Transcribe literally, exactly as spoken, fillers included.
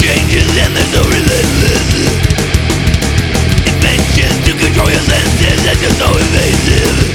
changes and there's no relentless inventions to control your senses. That's just so invasive.